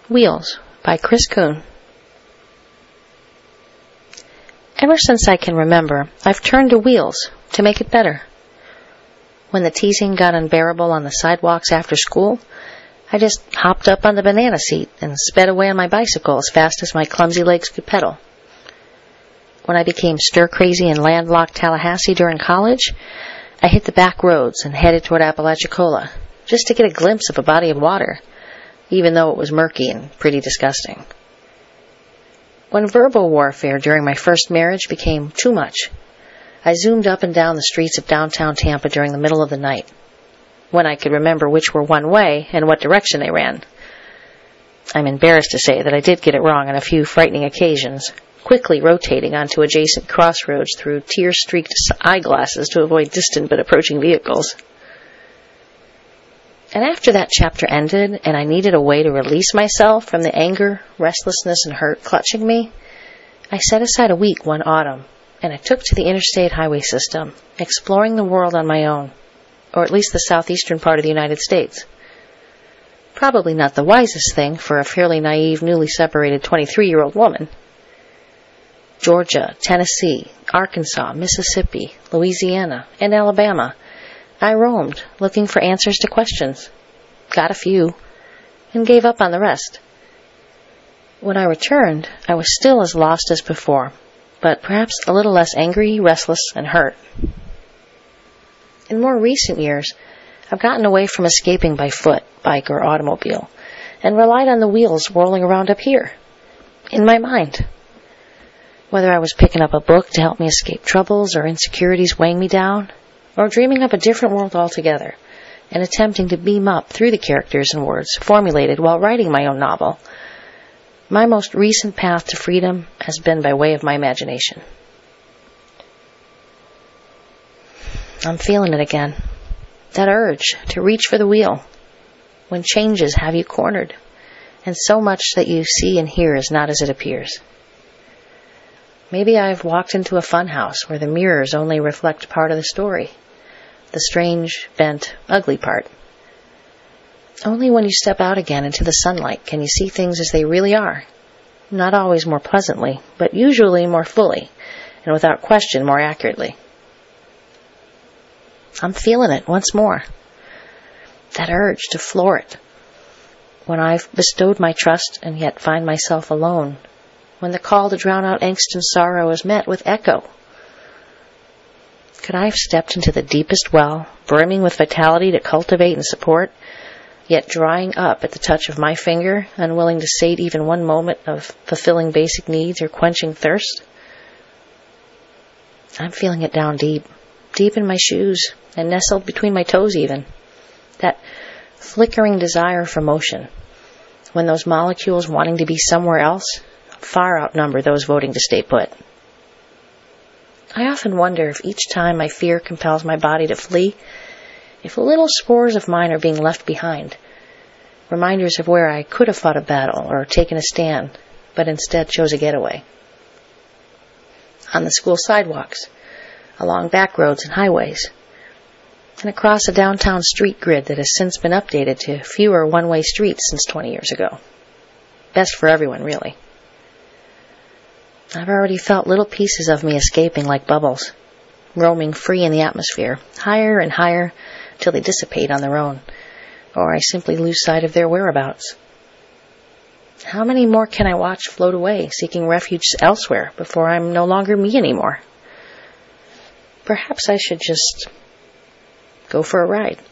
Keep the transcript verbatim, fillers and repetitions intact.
Wheels by Chris Kuhn. Ever since I can remember, I've turned to wheels to make it better. When the teasing got unbearable on the sidewalks after school, I just hopped up on the banana seat and sped away on my bicycle as fast as my clumsy legs could pedal. When I became stir-crazy in landlocked Tallahassee during college, I hit the back roads and headed toward Apalachicola just to get a glimpse of a body of water, even though it was murky and pretty disgusting. When verbal warfare during my first marriage became too much, I zoomed up and down the streets of downtown Tampa during the middle of the night, when I could remember which were one way and what direction they ran. I'm embarrassed to say that I did get it wrong on a few frightening occasions, quickly rotating onto adjacent crossroads through tear-streaked eyeglasses to avoid distant but approaching vehicles. And after that chapter ended, and I needed a way to release myself from the anger, restlessness, and hurt clutching me, I set aside a week one autumn, and I took to the interstate highway system, exploring the world on my own, or at least the southeastern part of the United States. Probably not the wisest thing for a fairly naive, newly separated twenty-three-year-old woman. Georgia, Tennessee, Arkansas, Mississippi, Louisiana, and Alabama, I roamed, looking for answers to questions, got a few, and gave up on the rest. When I returned, I was still as lost as before, but perhaps a little less angry, restless, and hurt. In more recent years, I've gotten away from escaping by foot, bike, or automobile, and relied on the wheels whirling around up here, in my mind. Whether I was picking up a book to help me escape troubles or insecurities weighing me down, or dreaming up a different world altogether, and attempting to beam up through the characters and words formulated while writing my own novel, my most recent path to freedom has been by way of my imagination. I'm feeling it again, that urge to reach for the wheel, when changes have you cornered, and so much that you see and hear is not as it appears. Maybe I've walked into a funhouse where the mirrors only reflect part of the story, the strange, bent, ugly part. Only when you step out again into the sunlight can you see things as they really are, not always more pleasantly, but usually more fully, and without question more accurately. I'm feeling it once more, that urge to floor it, when I've bestowed my trust and yet find myself alone, when the call to drown out angst and sorrow is met with echo. Could I have stepped into the deepest well, brimming with vitality to cultivate and support, yet drying up at the touch of my finger, unwilling to sate even one moment of fulfilling basic needs or quenching thirst? I'm feeling it down deep, deep in my shoes, and nestled between my toes even. That flickering desire for motion, when those molecules wanting to be somewhere else far outnumber those voting to stay put. I often wonder if each time my fear compels my body to flee, if little spores of mine are being left behind, reminders of where I could have fought a battle or taken a stand, but instead chose a getaway. On the school sidewalks, along back roads and highways, and across a downtown street grid that has since been updated to fewer one-way streets since twenty years ago. Best for everyone, really. I've already felt little pieces of me escaping like bubbles, roaming free in the atmosphere, higher and higher till they dissipate on their own, or I simply lose sight of their whereabouts. How many more can I watch float away, seeking refuge elsewhere, before I'm no longer me anymore? Perhaps I should just go for a ride.